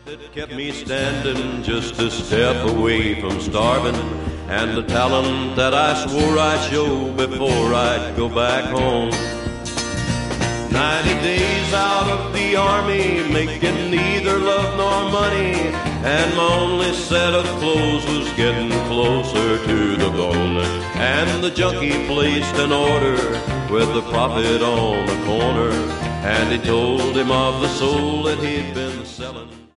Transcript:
It kept me standing just a step away from starving, and the talent that I swore I'd show before I'd go back home. 90 days out of the army, making neither love nor money, and my only set of clothes was getting closer to the bone. And the junkie placed an order with the prophet on the corner, and he told him of the soul that he'd been selling.